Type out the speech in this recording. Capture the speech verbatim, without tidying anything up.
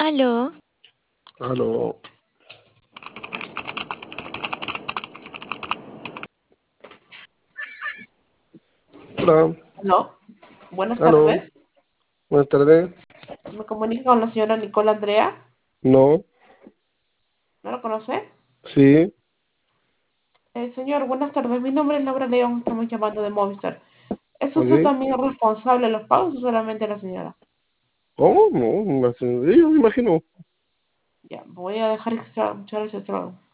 Aló, Aló. Hola. Aló, buenas Aló. tardes. Buenas tardes. Me comunico con la señora Nicole Andrea. No. ¿No lo conoce? Sí. Eh, señor, buenas tardes. Mi nombre es Laura León. Estamos llamando de Movistar. ¿Es usted Ok. también responsable de los pagos o solamente la señora? ¿Cómo? No. Me yo me imagino. Ya, voy a dejar extra. Muchas gracias. Hasta luego.